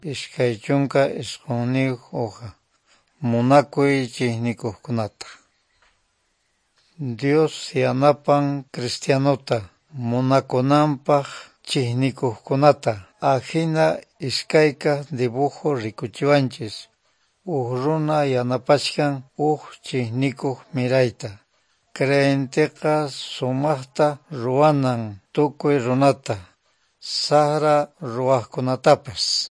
Ishkay chunka isqunniyu uqa munakuy chiqnikuqkunata. Dios yanapan cristianuta munakunanpaq chiqnikuqkunata ajina ishkayka dibujo rikuchiwanchis uq runa yanapashqan uq chiqnikuq mirayta. Creyentiqa sumaqta ruwanan tukuy runata, sara ruwaqkunatapas.